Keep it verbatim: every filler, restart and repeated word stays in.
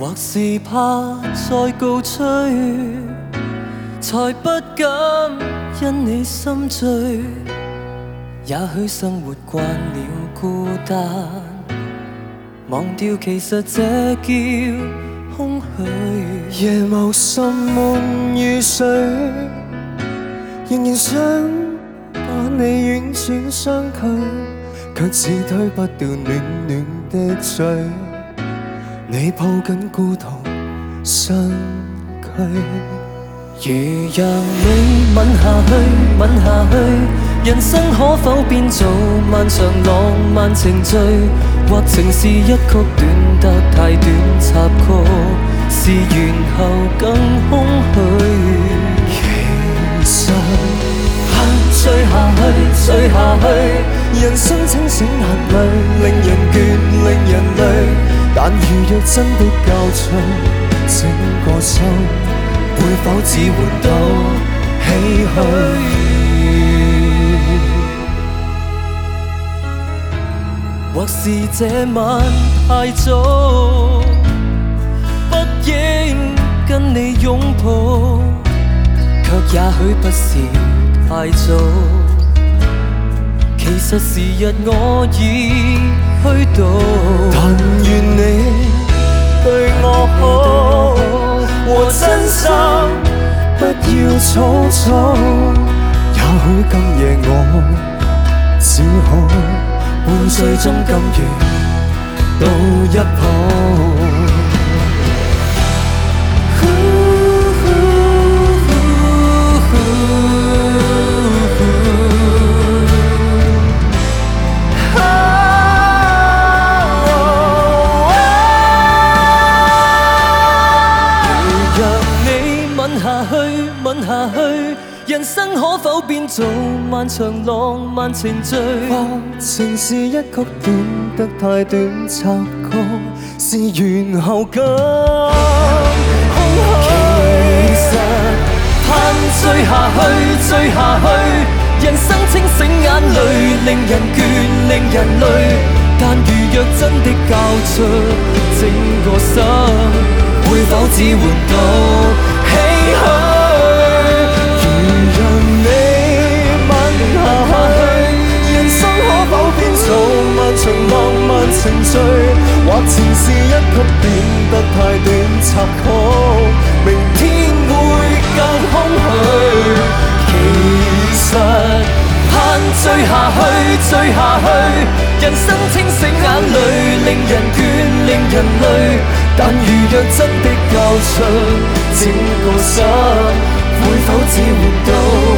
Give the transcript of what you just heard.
或是怕再告吹，才不敢因你心醉。也許生活慣了孤單，忘掉其實這叫空虛。 夜無心悶如水，仍然想把你婉轉相拒，卻只推不掉暖暖的嘴。你抱緊孤獨身軀， 如讓你吻下去，吻下去，人生可否變做漫長浪漫程序？或情是一曲短得太短插曲，是完後更空虛。 其實盼醉下去，醉下去， 人生清醒眼淚，令人倦，令人累。但如若真的交出整個心，會否只換到唏噓？ 或是這晚太早，不應跟你擁抱，卻也許不是太早。其實時日我已虛度， 但願你對我好，和真心不要粗糙。也許今夜我只好伴醉中甘願到一抱。 下去，人生可否變做漫長浪漫程序？ 或情是一曲短得太短插曲，是完後更空虛。 其實盼醉下去，醉下去，人生清醒眼淚，令人倦，令人累。但如若真的交出整個心，會否只換到唏噓？ 長浪漫程序，或情是一曲短得太短插曲，明天會更空虛。 其實盼醉下去，醉下去，人生清醒眼淚，令人倦，令人累。但如若真的交出整個心，會否只換到